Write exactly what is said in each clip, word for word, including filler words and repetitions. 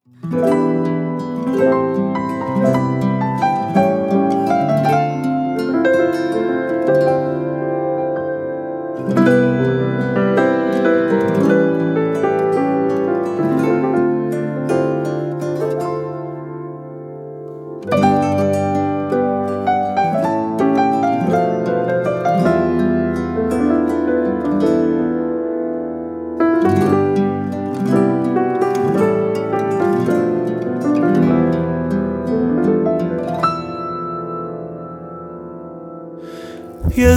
یه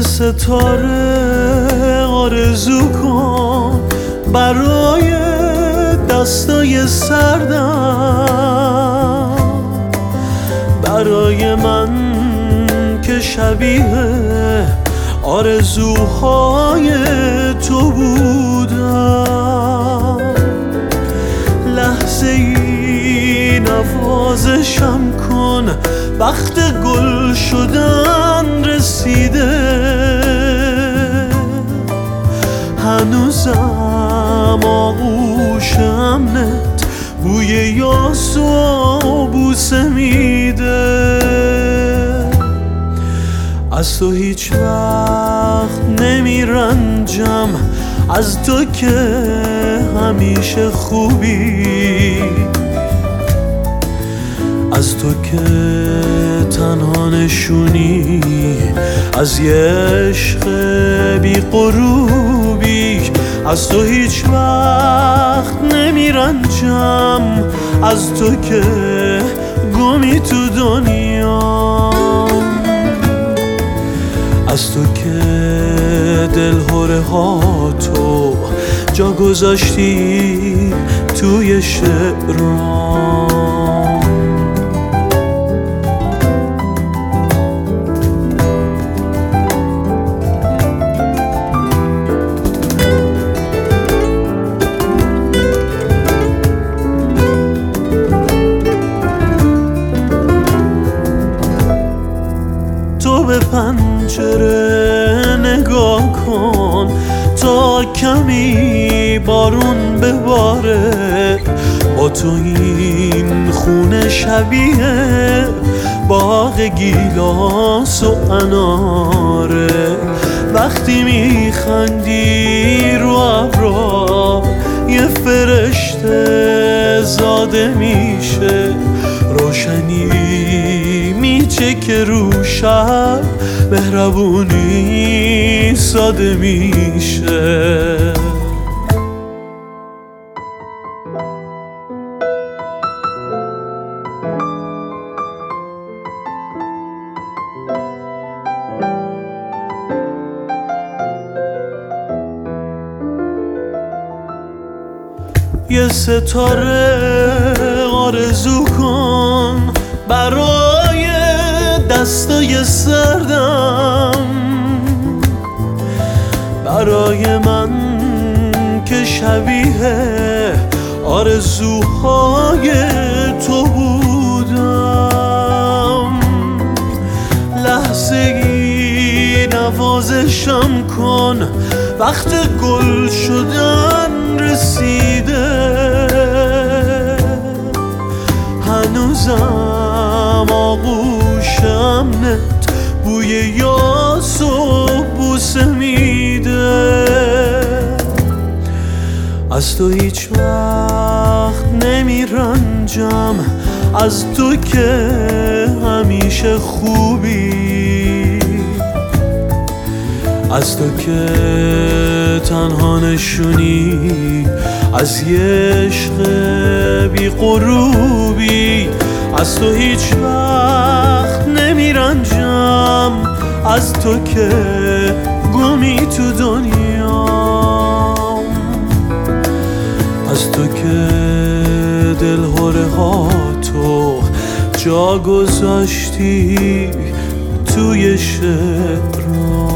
ستاره آرزو کن برای دستای سردم، برای من که شبیه آرزوهای تو بودم. لحظه ای نوازشم کن، وقت گل شدن رسیده. هنوزم آغوش امنت بوی یاس و بوسه میده. از تو هیچ وقت نمیرنجم، از تو که همیشه خوبی، از تو که تنها نشونی از یه عشق بی غروبی. از تو هیچ وقت نمیرنجم، از تو که گمی تو دنیا، از تو که دلهره ها تو جا گذاشتی توی شعرام. تو به پنجره نگاه کن تا کمی بارون بباره. با تو این خونه شبیه باغ گیلاس و اناره. وقتی میخندی رو ابرا یه فرشته زاده میشه. روشنی میچکه رو شب، مهربونی ساده میشه. یه ستاره آرزو کن برای دستای سردم، برای من که شبیه آرزوهای تو بودم. لحظه ای نوازشم کن، وقت گل شدن رسیده. هنوزم آغوش امنت بوی یاس و بوسه میده. از تو هیچ وقت نمیرنجم، از تو که همیشه خوبی، از تو که تنها نشونی از یه عشق بی غروبی. از تو هیچ وقت نمیرنجم، از تو که گمی تو دنیا، از تو که دلهره ها تو جا گذاشتی توی شعرام.